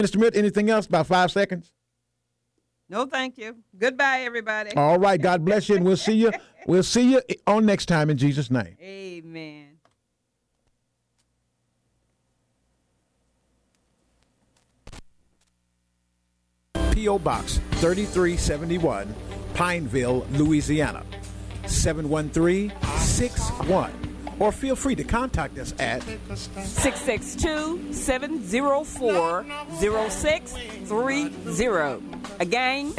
Mr. Smith, anything else? About 5 seconds? No, thank you. Goodbye, everybody. All right. God bless you, and we'll see you. We'll see you on next time in Jesus' name. Amen. P.O. Box 3371, Pineville, Louisiana, 71361. Or feel free to contact us at 662-704-0630. Again,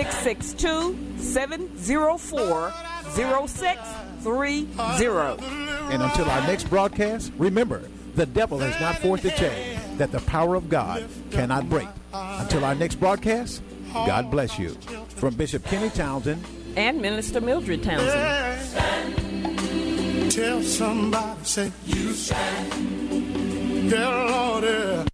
662-704-0630. And until our next broadcast, remember, the devil has not forced a chain that the power of God cannot break. Until our next broadcast, God bless you. From Bishop Kenny Townsend and Minister Mildred Townsend. Tell somebody, say, you stand. Yeah, Lord, yeah.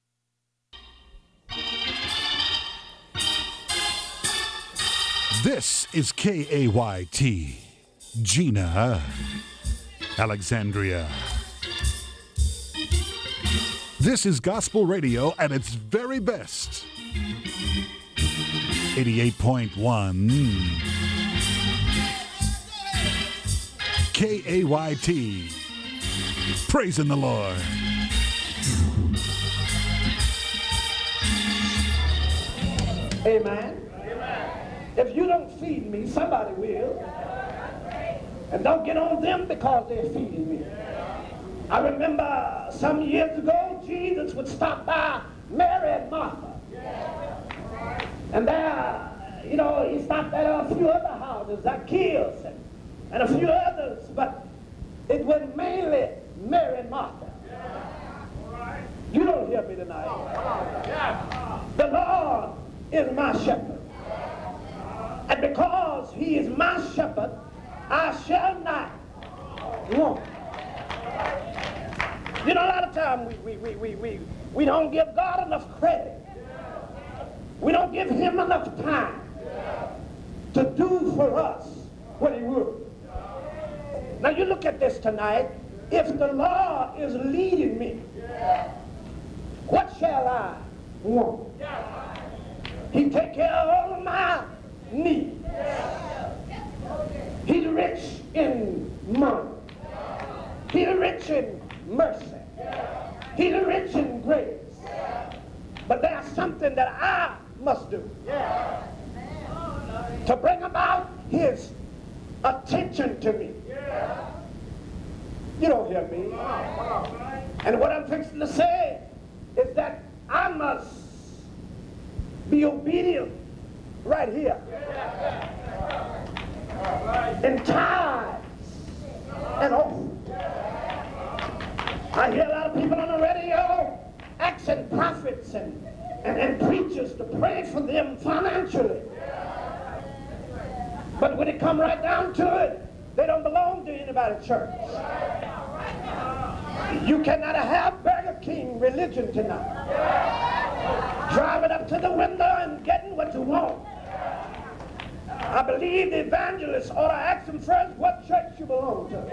This is KAYT, Gina, Alexandria. This is gospel radio at its very best. 88.1 KAYT. Praising the Lord. Amen. If you don't feed me, somebody will. And don't get on them because they're feeding me. I remember some years ago, Jesus would stop by Mary and Martha. And there, he stopped at a few other houses, Zacchaeus and a few others, but it was mainly Mary and Martha. You don't hear me tonight. The Lord is my shepherd. And because he is my shepherd, I shall not want. A lot of times we don't give God enough credit. We don't give him enough time to do for us what he would. Now you look at this tonight. If the Lord is leading me, what shall I want? He take care of all of my needs. He's rich in money. He's rich in mercy. He's rich in grace. But there's something that I must do to bring about his attention to me. You don't hear me. And what I'm fixing to say is that I must be obedient right here in tithes and offerings. I hear a lot of people on the radio asking prophets and preachers to pray for them financially. But when it comes right down to it, they don't belong to anybody's church. You cannot have Burger King religion tonight. Driving up to the window and getting what you want. I believe the evangelists ought to ask them first what church you belong to.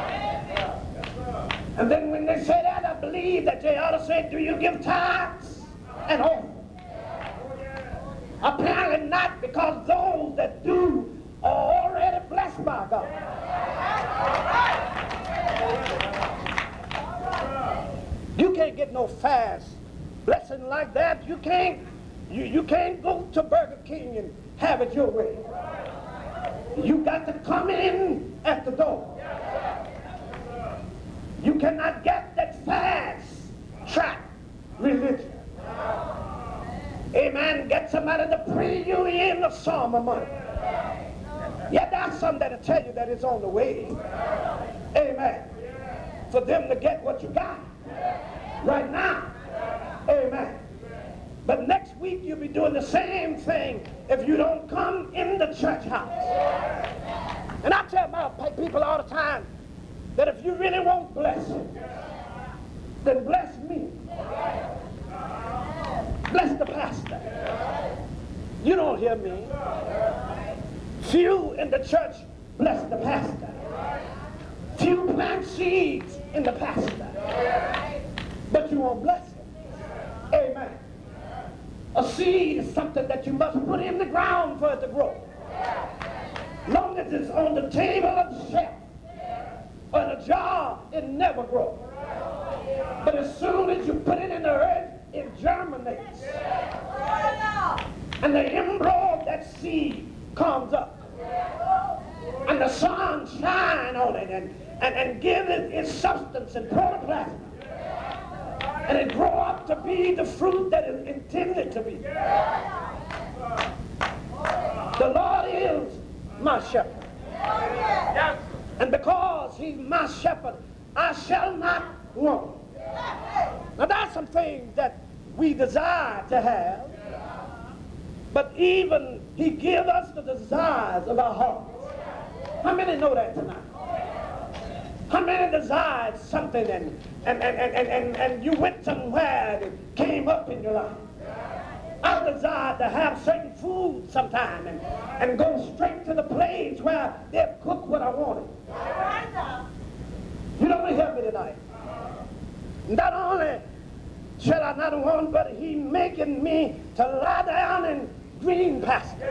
And then when they say that, I believe that they ought to say, do you give tithes and offerings? Apparently not, because those that do are already blessed by God. You can't get no fast blessing like that. You can't go to Burger King and have it your way. You got to come in at the door. You cannot get that fast track religion. Amen. Get somebody to pray you in the sum of money. Yeah, that's something that'll tell you that it's on the way. Amen. For them to get what you got right now. Amen. But next week you'll be doing the same thing if you don't come in the church house. And I tell my people all the time that if you really want blessing, then bless me. Bless the pastor. You don't hear me. Few in the church bless the pastor. Few plant seeds in the pastor. But you won't bless him. Amen. A seed is something that you must put in the ground for it to grow. Long as it's on the table of the shelf or in a jar, it never grows. But as soon as you put it in the earth, it germinates. And the embryo of that seed comes up. And the sun shines on it and gives it its substance and protoplasm. And it grows up to be the fruit that is intended to be. The Lord is my shepherd. And because he's my shepherd, I shall not want. Now there's some things that we desire to have, but even he gives us the desires of our hearts. How many know that tonight? How many desired something and you went somewhere and it came up in your life? I desired to have certain food sometime and go straight to the place where they'll cook what I wanted. You don't hear me tonight. Not only shall I not want, but he making me to lie down in green pastures.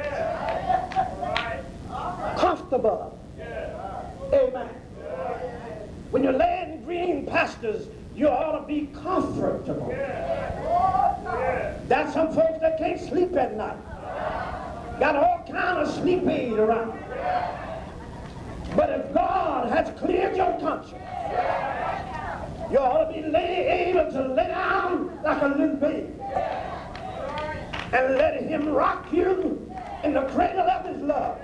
Comfortable. Amen. When you lay in green pastures, you ought to be comfortable. There's some folks that can't sleep at night. Got all kind of sleep aid around. But if God has cleared your conscience, you ought to be able to lay down like a little baby and let him rock you in the cradle of his love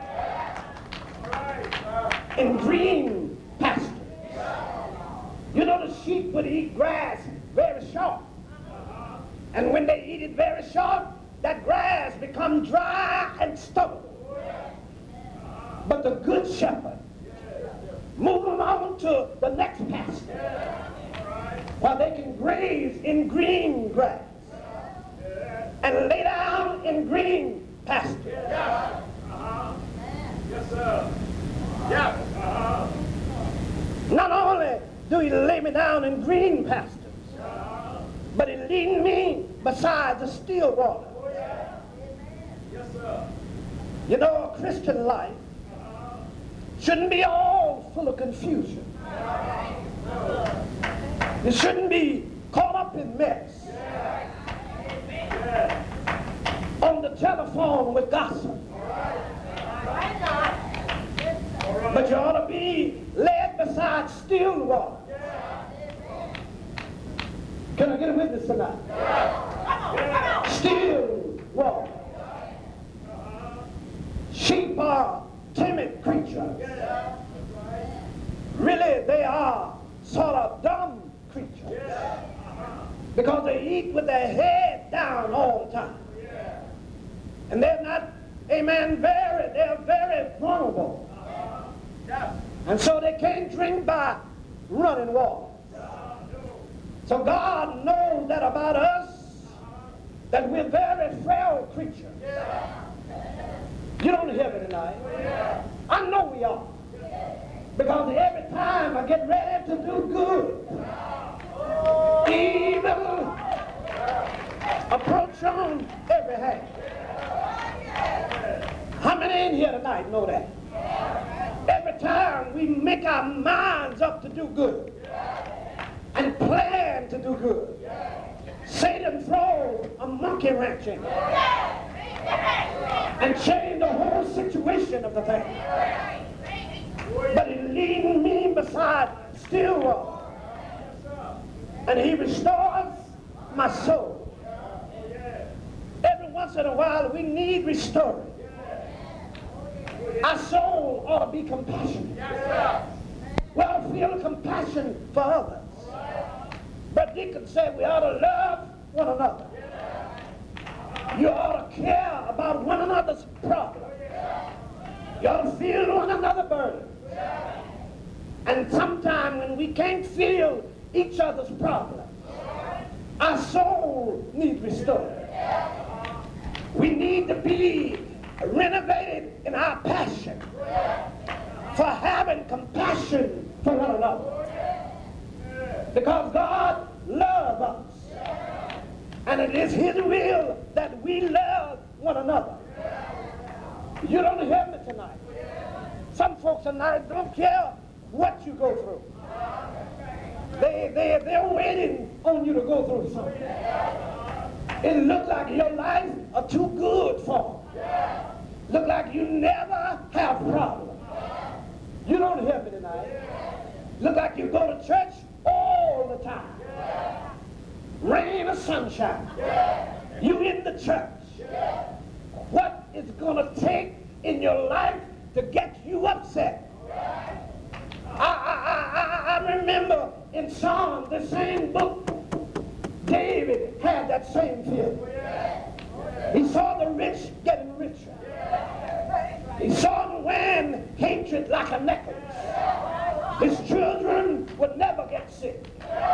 in green pastures. You know the sheep would eat grass very short. And when they eat it very short, that grass becomes dry and stubborn. But the good shepherd move them on to the next pasture where they can graze in green grass and lay down in green pasture. Yes, sir. Yeah. Not only do he lay me down in green pastures, but he lead me beside the still water. Yes, sir. You know, a Christian life shouldn't be all full of confusion. It shouldn't be caught up in mess. On the telephone with gossip. But you ought to be led beside still water. Can I get a witness tonight? Still water. Sheep are timid creatures. Really, they are sort of dumb creatures. Because they eat with their head down all the time. And they're not, amen, they're very vulnerable. And so they can't drink by running water. So God knows that about us, that we're very frail creatures. You don't hear me tonight. I know we are. Because every time I get ready to do good, evil approach on every hand. How many in here tonight know that? Every time we make our minds up to do good and plan to do good, Satan throws a monkey wrench in and change the whole situation of the thing. But he leads me beside still water, and he restores my soul. Every once in a while we need restoring. Our soul ought to be compassionate. We ought to feel compassion for others. But Deacon said we ought to love one another. You ought to care about one another's problem. You ought to feel one another's burden. And sometimes when we can't feel each other's problem, our soul needs restored. We need to be renovated in our passion for having compassion for one another. Because God loves us. And it is his will that we one another. You don't hear me tonight. Some folks tonight don't care what you go through. They're waiting on you to go through something. It looks like your life are too good for them. Look like you never have problems. You don't hear me tonight. Look like you go to church all the time. Rain or sunshine. You in the church. What is going to take in your life to get you upset? I remember in Psalm, the same book, David had that same feeling. He saw the rich getting richer. He saw them wearing hatred like a necklace. His children would never get sick.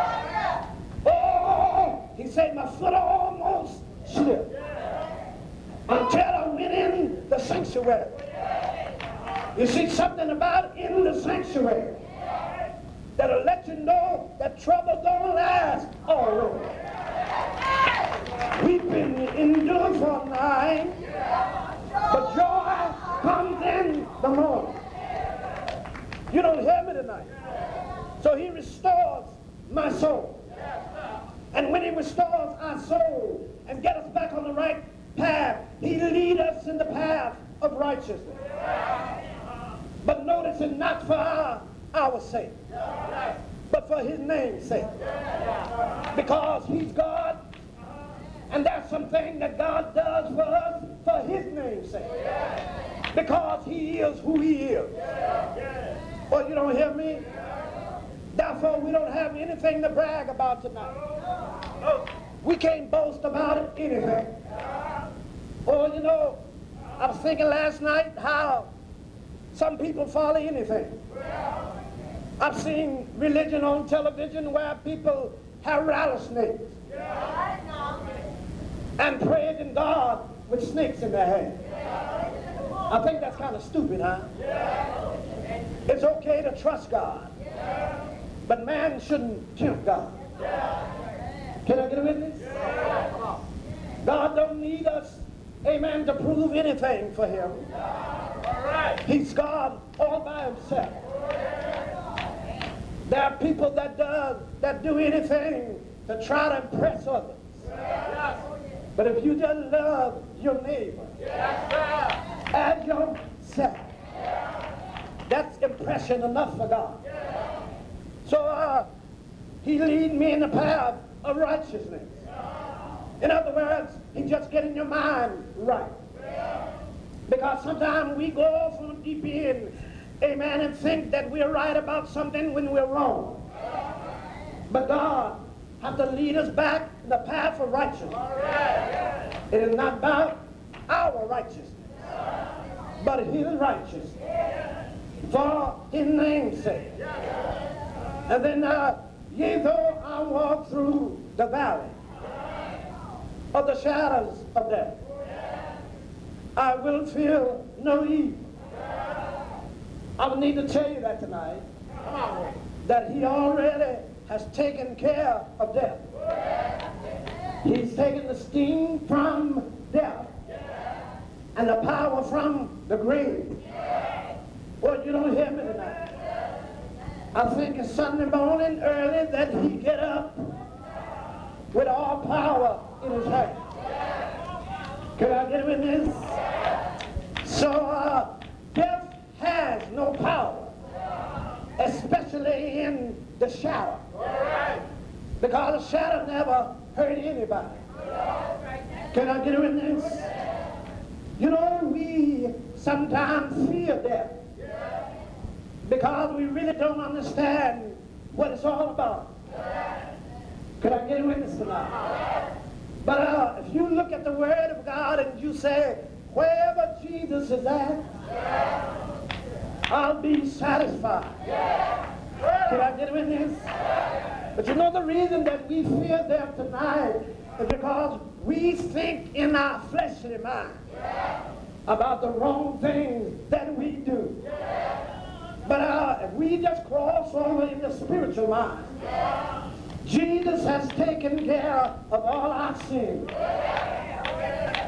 Oh, he said, my foot almost slipped until I went in the sanctuary. You see something about in the sanctuary that'll let you know that trouble don't last always. Weeping endure for a night, but joy comes in the morning. You don't hear me tonight. So he restores my soul. And when he restores our soul and get us back on the right path, he leads us in the path of righteousness. But notice it not for our sake, but for his name's sake. Because he's God, and there's something that God does for us for his name's sake. Because he is who he is. Well, you don't hear me? Therefore, we don't have anything to brag about tonight. We can't boast about anything. Oh, you know, I was thinking last night how some people follow anything. I've seen religion on television where people have rattlesnakes and praising God with snakes in their hands. I think that's kind of stupid, huh? It's okay to trust God, but man shouldn't tempt God. Can I get a witness? God don't need us, amen, to prove anything for him. He's God all by himself. There are people that do anything to try to impress others. But if you just love your neighbor as yourself, that's impression enough for God. So he lead me in the path of righteousness. In other words, he just getting your mind right. Because sometimes we go off on deep end, amen, and think that we're right about something when we're wrong. But God has to lead us back in the path of righteousness. It is not about our righteousness, but his righteousness, for his name's sake. And then, yea, though I walk through the valley of the shadows of death, I will fear no evil. I will need to tell you that tonight, that he already has taken care of death. He's taken the sting from death and the power from the grave. Well, you don't hear me tonight. I think it's Sunday morning early that he get up with all power in his hand. Can I get a witness? So death has no power, especially in the shadow. Because the shadow never hurt anybody. Can I get a witness? You know, we sometimes fear death because we really don't understand what it's all about. Could I get a witness tonight? But if you look at the Word of God and you say, wherever Jesus is at, I'll be satisfied. Can I get a witness? But you know the reason that we fear death tonight is because we think in our fleshly mind about the wrong things that we do. But if we just cross over in the spiritual mind, Jesus has taken care of all our sins.